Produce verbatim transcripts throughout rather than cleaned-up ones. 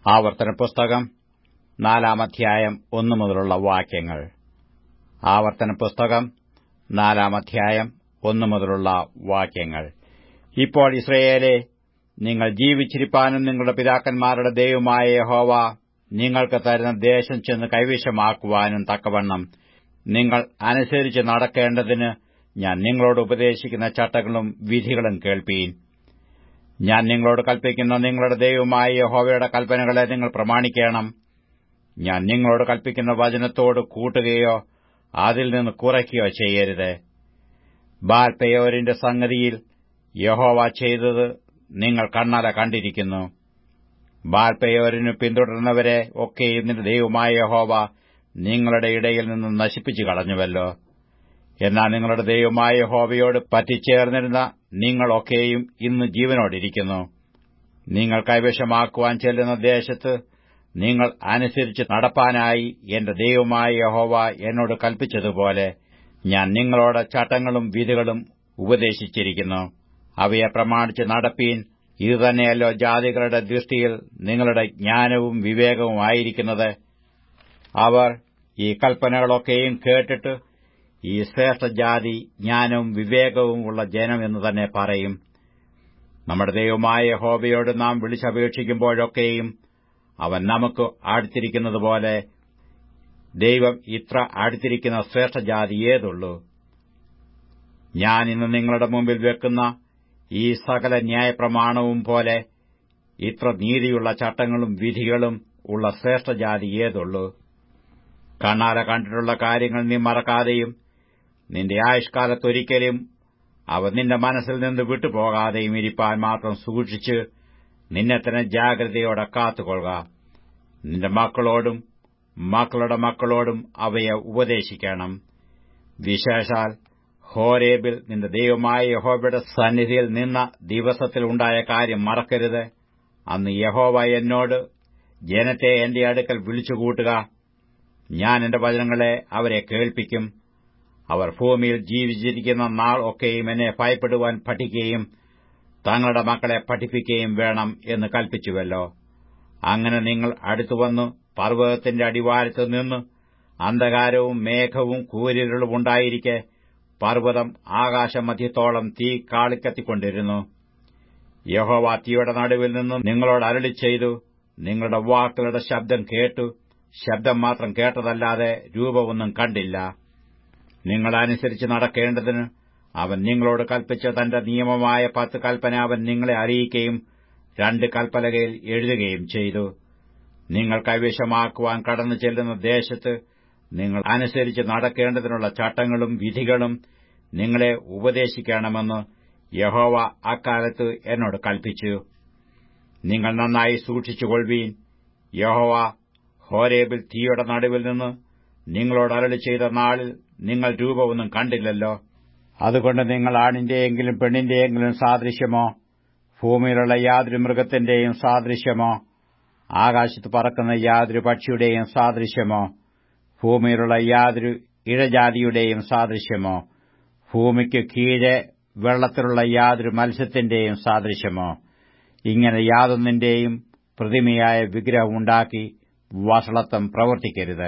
ആവർത്തന പുസ്തകം നാലാം അധ്യായം ഒന്നു മുതലുള്ള വാക്യങ്ങൾ. ആവർത്തന പുസ്തകം നാലാം അധ്യായം ഒന്നു മുതലുള്ള വാക്യങ്ങൾ. ഇപ്പോൾ ഇസ്രായേലേ, നിങ്ങൾ ജീവിച്ചിരിപ്പാനും നിങ്ങളുടെ പിതാക്കന്മാരുടെ ദൈവമായ യഹോവ നിങ്ങൾക്ക് തരുന്ന ദേശം ചെന്ന് കൈവശമാക്കുവാനും തക്കവണ്ണം നിങ്ങൾ അനുസരിച്ച് നടക്കേണ്ടതിന് ഞാൻ നിങ്ങളോട് ഉപദേശിക്കുന്ന ചട്ടങ്ങളും വിധികളും കേൾപ്പീൻ. ഞാൻ നിങ്ങളോട് കൽപ്പിക്കുന്ന നിങ്ങളുടെ ദൈവമായ യഹോവയുടെ കൽപ്പനകളെ നിങ്ങൾ പ്രമാണിക്കണം. ഞാൻ നിങ്ങളോട് കൽപ്പിക്കുന്ന വചനത്തോട് കൂട്ടുകയോ അതിൽ നിന്ന് കുറയ്ക്കുകയോ ചെയ്യരുത്. ബാൽ-പെയോരിന്റെ സംഗതിയിൽ യഹോവ ചെയ്തത് നിങ്ങൾ കണ്ണാലെ കണ്ടിരിക്കുന്നു. ബാൽ-പെയോരിന് പിന്തുടർന്നവരെ ഒക്കെയും നിന്റെ ദൈവമായ യഹോവ നിങ്ങളുടെ ഇടയിൽ നിന്ന് നശിപ്പിച്ചു കളഞ്ഞുവല്ലോ. എന്നാൽ നിങ്ങളുടെ ദൈവമായ യഹോവയോട് പറ്റിച്ചേർന്നിരുന്ന നിങ്ങളൊക്കെയും ഇന്ന് ജീവനോടിരിക്കുന്നു. നിങ്ങൾ കൈവശമാക്കുവാൻ ചെല്ലുന്ന ദേശത്ത് നിങ്ങൾ അനുസരിച്ച് നടപ്പാനായി എന്റെ ദൈവമായ യഹോവ എന്നോട് കൽപ്പിച്ചതുപോലെ ഞാൻ നിങ്ങളോട് ചട്ടങ്ങളും വിധികളും ഉപദേശിച്ചിരിക്കുന്നു. അവയെ പ്രമാണിച്ച് നടപ്പീൻ. ഇതുതന്നെയല്ലോ ജാതികളുടെ ദൃഷ്ടിയിൽ നിങ്ങളുടെ ജ്ഞാനവും വിവേകവും ആയിരിക്കുന്നത്. അവർ ഈ കൽപ്പനകളൊക്കെയും കേട്ടിട്ട് ഈ ശ്രേഷ്ഠജാതി ജ്ഞാനവും വിവേകവും ഉള്ള ജനം എന്ന് തന്നെ പറയും. നമ്മുടെ ദൈവമായ യഹോവയോട് നാം വിളിച്ചപേക്ഷിക്കുമ്പോഴൊക്കെയും അവൻ നമുക്ക് അടുത്തിരിക്കുന്നതുപോലെ ദൈവം ഇത്ര അടുത്തിരിക്കുന്ന ശ്രേഷ്ഠജാതി ഏതുള്ളൂ? ഞാൻ ഇന്ന് നിങ്ങളുടെ മുമ്പിൽ വെക്കുന്ന ഈ സകല ന്യായപ്രമാണവും പോലെ ഇത്ര നീതിയുള്ള ചട്ടങ്ങളും വിധികളും ഉള്ള ശ്രേഷ്ഠജാതി ഏതുള്ളൂ? കണ്ണാലെ കണ്ടിട്ടുള്ള കാര്യങ്ങൾ നീ മറക്കാതെയും നിന്റെ ആയുഷ്കാലത്തൊരിക്കലും അവ നിന്റെ മനസ്സിൽ നിന്ന് വിട്ടുപോകാതെയും ഇരിപ്പാൻ മാത്രം സൂക്ഷിച്ച് നിന്നെ തന്നെ ജാഗ്രതയോടെ കാത്തുകൊള്ളുക. നിന്റെ മക്കളോടും മക്കളുടെ മക്കളോടും അവയെ ഉപദേശിക്കണം. വിശേഷാൽ ഹോരേബിൽ നിന്റെ ദൈവമായ യഹോവയുടെ സന്നിധിയിൽ നിന്ന ദിവസത്തിൽ ഉണ്ടായ കാര്യം മറക്കരുത്. അന്ന് യഹോവ എന്നോട്, ജനത്തെ എന്റെ അടുക്കൽ വിളിച്ചുകൂട്ടുക, ഞാൻ എന്റെ വചനങ്ങളെ അവരെ കേൾപ്പിക്കും. അവർ ഭൂമിയിൽ ജീവിച്ചിരിക്കുന്ന നാൾ ഒക്കെയും എന്നെ ഭയപ്പെടുവാൻ പഠിക്കുകയും തങ്ങളുടെ മക്കളെ പഠിപ്പിക്കുകയും വേണം എന്ന് കൽപ്പിച്ചുവല്ലോ. അങ്ങനെ നിങ്ങൾ അടുത്തുവന്നു പർവ്വതത്തിന്റെ അടിവാരത്ത് നിന്ന് അന്ധകാരവും മേഘവും കൂരിരുളും ഉണ്ടായിരിക്കെ പർവ്വതം ആകാശമധ്യത്തോളം തീ കാളിക്കത്തിക്കൊണ്ടിരുന്നു. യഹോവ തീയുടെ നടുവിൽ നിന്ന് നിങ്ങളോട് അരുളിച്ചെയ്തു. നിങ്ങളുടെ വാക്കുകളുടെ ശബ്ദം കേട്ടു. ശബ്ദം മാത്രം കേട്ടതല്ലാതെ രൂപമൊന്നും കണ്ടില്ല. നിങ്ങളനുസരിച്ച് നടക്കേണ്ടതിന് അവൻ നിങ്ങളോട് കൽപ്പിച്ച തന്റെ നിയമമായ പത്ത് കൽപ്പന അവൻ നിങ്ങളെ അറിയിക്കുകയും രണ്ട് കൽപ്പലകയിൽ എഴുതുകയും ചെയ്തു. നിങ്ങൾ കൈവശമാക്കുവാൻ കടന്നു ചെല്ലുന്ന ദേശത്ത് നിങ്ങൾ അനുസരിച്ച് നടക്കേണ്ടതിനുള്ള ചട്ടങ്ങളും വിധികളും നിങ്ങളെ ഉപദേശിക്കണമെന്ന് യഹോവ അക്കാലത്ത് എന്നോട് കൽപ്പിച്ചു. നിങ്ങൾ നന്നായി സൂക്ഷിച്ചുകൊള്ളുവീൻ. യഹോവ ഹോരേബിൽ തീയുടെ നടുവിൽ നിന്ന് നിങ്ങളോട് അരുളി ചെയ്ത നാളിൽ നിങ്ങൾ രൂപമൊന്നും കണ്ടില്ലല്ലോ. അതുകൊണ്ട് നിങ്ങൾ ആണിന്റെയെങ്കിലും പെണ്ണിന്റെയെങ്കിലും സാദൃശ്യമോ, ഭൂമിയിലുള്ള യാതൊരു മൃഗത്തിന്റെയും സാദൃശ്യമോ, ആകാശത്ത് പറക്കുന്ന യാതൊരു പക്ഷിയുടെയും സാദൃശ്യമോ, ഭൂമിയിലുള്ള യാതൊരു ഇഴജാതിയുടെയും സാദൃശ്യമോ, ഭൂമിക്ക് കീഴെ വെള്ളത്തിലുള്ള യാതൊരു മത്സ്യത്തിന്റെയും സാദൃശ്യമോ, ഇങ്ങനെ യാതൊന്നിന്റെയും പ്രതിമയായ വിഗ്രഹമുണ്ടാക്കി വഷളത്വം പ്രവർത്തിക്കരുത്.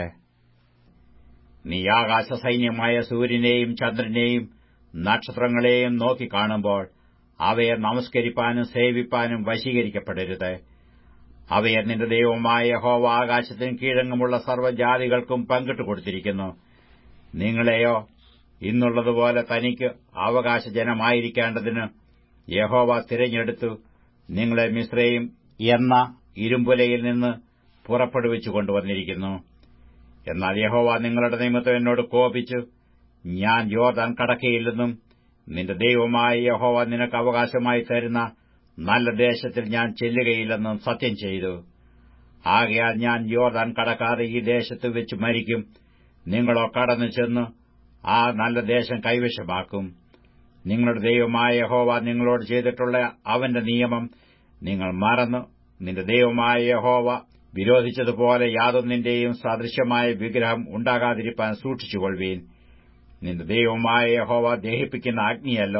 നീ ആകാശസൈന്യമായ സൂര്യനെയും ചന്ദ്രനെയും നക്ഷത്രങ്ങളെയും നോക്കിക്കാണുമ്പോൾ അവയെ നമസ്കരിപ്പാനും സേവിപ്പാനും വശീകരിക്കപ്പെടരുത്. അവയെ നിന്റെ ദൈവമായ യഹോവ ആകാശത്തിനും കീഴങ്ങുമുള്ള സർവ്വജാതികൾക്കും പങ്കിട്ടു കൊടുത്തിരിക്കുന്നു. നിങ്ങളെയോ ഇന്നുള്ളതുപോലെ തനിക്ക് അവകാശജനമായിരിക്കേണ്ടതിന് യഹോവ തിരഞ്ഞെടുത്തു നിങ്ങളെ മിസ്രയീം എന്ന ഇരുമ്പുലയിൽ നിന്ന് പുറപ്പെടുവിച്ചു കൊണ്ടുവന്നിരിക്കുന്നു. എന്നാൽ യഹോവ നിങ്ങളുടെ നിമിത്തം എന്നോട് കോപിച്ചു, ഞാൻ യോർദാൻ കടക്കയില്ലെന്നും നിന്റെ ദൈവമായ യഹോവ നിനക്ക് അവകാശമായി തരുന്ന നല്ല ദേശത്തിൽ ഞാൻ ചെല്ലുകയില്ലെന്നും സത്യം ചെയ്തു. ആകയാൽ ഞാൻ യോർദാൻ കടക്കാതെ ഈ ദേശത്ത് വെച്ച് മരിക്കും. നിങ്ങളോ കടന്നു ചെന്ന് ആ നല്ല ദേശം കൈവശമാക്കും. നിങ്ങളുടെ ദൈവമായ യഹോവ നിങ്ങളോട് ചെയ്തിട്ടുള്ള അവന്റെ നിയമം നിങ്ങൾ മറന്നു നിന്റെ ദൈവമായ യഹോവ വിരോധിച്ചതുപോലെ യാതൊന്നിന്റെയും സദൃശമായ വിഗ്രഹം ഉണ്ടാകാതിരിപ്പാൻ സൂക്ഷിച്ചുകൊള്ളുവീൻ. നിന്റെ ദൈവമായ യഹോവ ദഹിപ്പിക്കുന്ന അഗ്നിയല്ലോ,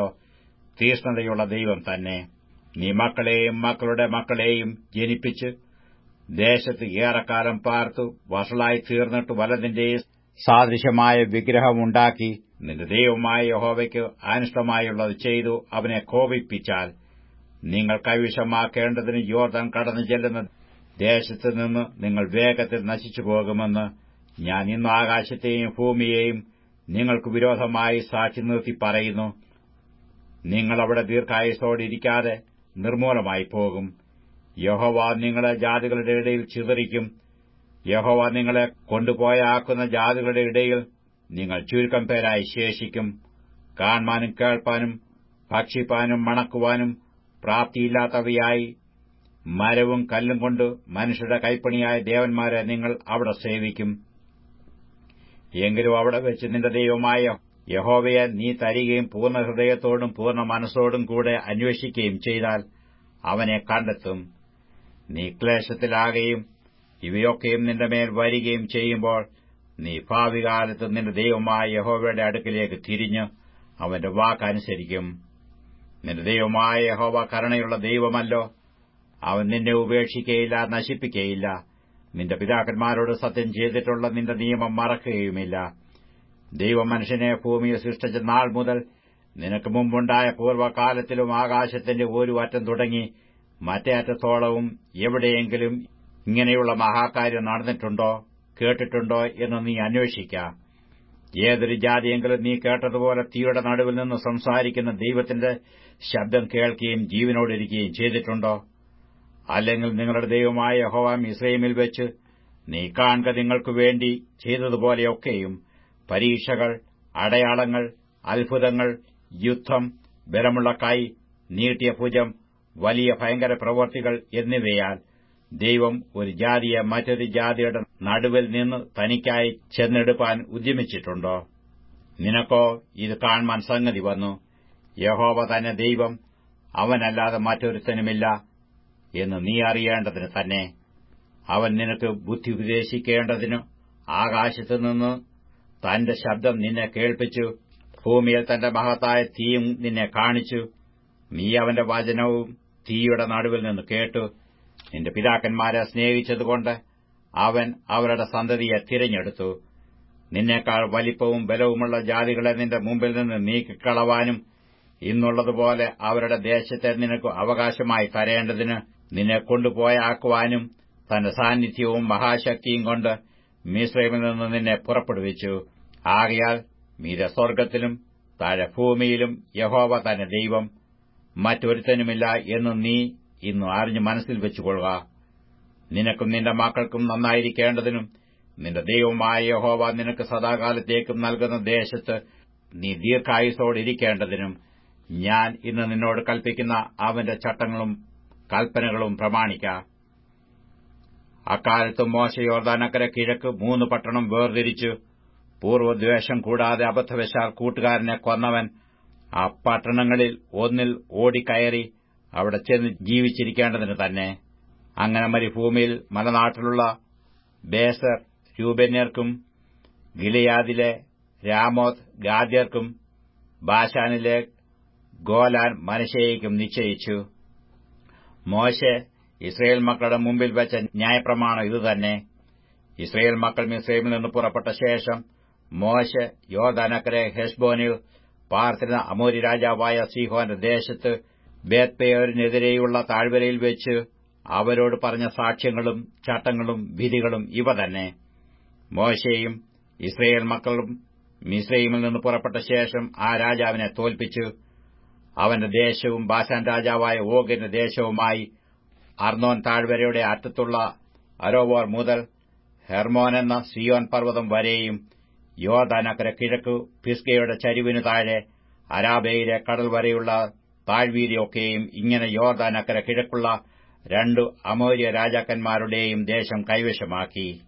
തീഷ്ണതയുള്ള ദൈവം തന്നെ. നീ മക്കളെയും മക്കളുടെ മക്കളെയും ജനിപ്പിച്ച് ദേശത്ത് ഏറെക്കാലം പാർത്തു വഷളായി തീർന്നിട്ട് വലതിന്റെ സാദൃശ്യമായ വിഗ്രഹമുണ്ടാക്കി നിന്റെ ദൈവമായ യഹോവയ്ക്ക് അനിഷ്ടമായുള്ളത് ചെയ്തു അവനെ കോപിപ്പിച്ചാൽ, നിങ്ങൾ കൈവശമാക്കേണ്ടതിന് യോർദാൻ കടന്നു ചെല്ലുന്ന ദേശത്ത് നിന്ന് നിങ്ങൾ വേഗത്തിൽ നശിച്ചു പോകുമെന്ന് ഞാൻ ഇന്ന് ആകാശത്തെയും ഭൂമിയെയും നിങ്ങൾക്ക് വിരോധമായി സാക്ഷി നിർത്തി പറയുന്നു. നിങ്ങൾ അവിടെ ദീർഘായുസ്സോടിരിക്കാതെ നിർമൂലമായി പോകും. യഹോവ നിങ്ങളെ ജാതികളുടെ ഇടയിൽ ചിതറിക്കും. യഹോവ നിങ്ങളെ കൊണ്ടുപോയാക്കുന്ന ജാതികളുടെ ഇടയിൽ നിങ്ങൾ ചുരുക്കം പേരായി ശേഷിക്കും. കാൺമാനും കേൾപ്പാനും ഭക്ഷിപ്പാനും മണക്കുവാനും പ്രാപ്തിയില്ലാത്തവയായി മരവും കല്ലും കൊണ്ട് മനുഷ്യരുടെ കൈപ്പണിയായ ദേവന്മാരെ നിങ്ങൾ അവിടെ സേവിക്കും. എങ്കിലും അവിടെ വെച്ച് നിന്റെ ദൈവമായ യഹോവയെ നീ തരികയും പൂർണ്ണ ഹൃദയത്തോടും പൂർണ്ണ മനസ്സോടും കൂടെ അന്വേഷിക്കുകയും ചെയ്താൽ അവനെ കണ്ടെത്തും. നീ ക്ലേശത്തിലാകുകയും ഇവയൊക്കെയും നിന്റെ മേൽ വരികയും ചെയ്യുമ്പോൾ നീ ഭാവികാലത്ത് നിന്റെ ദൈവമായ യഹോവയുടെ അടുക്കിലേക്ക് തിരിഞ്ഞ് അവന്റെ വാക്കനുസരിക്കും. നിന്റെ ദൈവമായ യഹോവ കരുണയുള്ള ദൈവമല്ലോ. അവൻ നിന്നെ ഉപേക്ഷിക്കുകയില്ല, നശിപ്പിക്കുകയില്ല. നിന്റെ പിതാക്കന്മാരോട് സത്യം ചെയ്തിട്ടുള്ള നിന്റെ നിയമം മറക്കുകയുമില്ല. ദൈവം മനുഷ്യനെ ഭൂമിയിൽ സൃഷ്ടിച്ച നാൾ മുതൽ നിനക്ക് മുമ്പുണ്ടായ പൂർവ്വകാലത്തിലും ആകാശത്തിന്റെ ഒരു അറ്റം തുടങ്ങി മറ്റേ അറ്റത്തോളവും എവിടെയെങ്കിലും ഇങ്ങനെയുള്ള മഹാകാര്യം നടന്നിട്ടുണ്ടോ, കേട്ടിട്ടുണ്ടോ എന്ന് നീ അന്വേഷിക്ക. ഏതൊരു ജാതിയെങ്കിലും നീ കേട്ടതുപോലെ തീയുടെ നടുവിൽ നിന്ന് സംസാരിക്കുന്ന ദൈവത്തിന്റെ ശബ്ദം കേൾക്കുകയും ജീവനോടിരിക്കുകയും ചെയ്തിട്ടുണ്ടോ? അല്ലെങ്കിൽ നിങ്ങളുടെ ദൈവമായ യഹോവ മിസ്രയീമിൽ വെച്ച് നീ കാണുക നിങ്ങൾക്കു വേണ്ടി ചെയ്തതുപോലെയൊക്കെയും പരീക്ഷകൾ, അടയാളങ്ങൾ, അത്ഭുതങ്ങൾ, യുദ്ധം, ബലമുള്ള കൈ, നീട്ടിയ ഭുജം, വലിയ ഭയങ്കര പ്രവൃത്തികൾ എന്നിവയാൽ ദൈവം ഒരു ജാതിയെ മറ്റൊരു ജാതിയുടെ നടുവിൽ നിന്ന് തനിക്കായി ചെന്നെടുപ്പാൻ ഉദ്യമിച്ചിട്ടുണ്ടോ? നിനക്കോ ഇത് കാണുവാൻ സംഗതി വന്നു. യഹോവ തന്നെ ദൈവം, അവനല്ലാതെ മറ്റൊരുത്തനുമില്ല എന്ന് നീ അറിയേണ്ടതിന് തന്നെ. അവൻ നിനക്ക് ബുദ്ധി ഉപദേശിക്കേണ്ടതിന് ആകാശത്തുനിന്ന് തന്റെ ശബ്ദം നിന്നെ കേൾപ്പിച്ചു. ഭൂമിയിൽ തന്റെ മഹത്തായ തീയും നിന്നെ കാണിച്ചു. നീ അവന്റെ വചനവും തീയുടെ നടുവിൽ നിന്ന് കേട്ടു. നിന്റെ പിതാക്കന്മാരെ സ്നേഹിച്ചതുകൊണ്ട് അവൻ അവരുടെ സന്തതിയെ തിരഞ്ഞെടുത്തു. നിന്നേക്കാൾ വലിപ്പവും ബലവുമുള്ള ജാതികളെ നിന്റെ മുമ്പിൽ നിന്ന് നീക്കിക്കളവാനും ഇന്നുള്ളതുപോലെ അവരുടെ ദേശത്തെ നിനക്ക് അവകാശമായി തരേണ്ടതിന് നിന്നെ കൊണ്ടുപോയാക്കുവാനും തന്റെ സാന്നിധ്യവും മഹാശക്തിയും കൊണ്ട് മിസ്രയീമിൽ നിന്ന് നിന്നെ പുറപ്പെടുവിച്ചു. ആകയാൽ മീതെ സ്വർഗ്ഗത്തിലും താഴെ ഭൂമിയിലും യഹോവ തന്നെ ദൈവം, മറ്റൊരുത്തനുമില്ല എന്ന് നീ ഇന്ന് അറിഞ്ഞ് മനസ്സിൽ വെച്ചുകൊള്ളുക. നിനക്കും നിന്റെ മക്കൾക്കും നന്നായിരിക്കേണ്ടതിനും നിന്റെ ദൈവമായ യഹോവ നിനക്ക് സദാകാലത്തേക്കും നൽകുന്ന ദേശത്ത് നീ ദീർഘായുസ്സോടിരിക്കേണ്ടതിനും ഞാൻ ഇന്ന് നിന്നോട് കൽപ്പിക്കുന്ന അവന്റെ ചട്ടങ്ങളും കൽപ്പനകളും പ്രമാണിക്ക. അക്കാലത്ത് മോശെ യോർദാനക്കരെ കിഴക്ക് മൂന്ന് പട്ടണം വേർതിരിച്ചു. പൂർവ്വദ്വേഷം കൂടാതെ അബദ്ധവശാൽ കൂട്ടുകാരനെ കൊന്നവൻ ആ പട്ടണങ്ങളിൽ ഒന്നിൽ ഓടിക്കയറി അവിടെ ചെന്ന് ജീവിച്ചിരിക്കേണ്ടതിന് തന്നെ. അങ്ങനെ മരുഭൂമിയിൽ മലനാട്ടിലുള്ള ബേസർ രൂബേന്യർക്കും, ഗിലെയാദിലെ രാമോത്ത് ഗാദ്യർക്കും, ബാശാനിലെ ഗോലാൻ മനശ്ശെയ്ക്കും നിശ്ചയിച്ചു. മോശെ ഇസ്രയേൽ മക്കളുടെ മുമ്പിൽ വെച്ച ന്യായപ്രമാണം ഇതുതന്നെ. ഇസ്രയേൽ മക്കൾ മിസ്രയീമിൽ നിന്ന് പുറപ്പെട്ട ശേഷം മോശെ യോർദാനക്കരെ ഹെശ്ബോനിൽ പാർത്തിരുന്ന അമോരി രാജാവായ സീഹോന്റെ ദേശത്ത് ബേത്പേയോരിനെതിരെയുള്ള താഴ്വരയിൽ വെച്ച് അവരോട് പറഞ്ഞ സാക്ഷ്യങ്ങളും ചട്ടങ്ങളും വിധികളും ഇവ തന്നെ. മോശെയും ഇസ്രയേൽ മക്കളും മിസ്രയീമിൽ നിന്ന് പുറപ്പെട്ട ശേഷം ആ രാജാവിനെ തോൽപ്പിച്ചു. അവന്റെ ദേശവും ബാശാൻ രാജാവായ ഓഗിന്റെ ദേശവുമായി അർന്നോൻ താഴ്വരയുടെ അറ്റത്തുള്ള അരോവോർ മുതൽ ഹെർമോൻ എന്ന സിയോൻ പർവ്വതം വരെയും യോർദാനക്കരെ കിഴക്ക് പിസ്ഗയുടെ ചരിവിനു താഴെ അരാബയിലെ കടൽ വരെയുള്ള താഴ്വീതിയൊക്കെയും ഇങ്ങനെ യോർദാനക്കരെ കിഴക്കുള്ള രണ്ടു അമോര്യ രാജാക്കന്മാരുടെയും ദേശം കൈവശമാക്കി.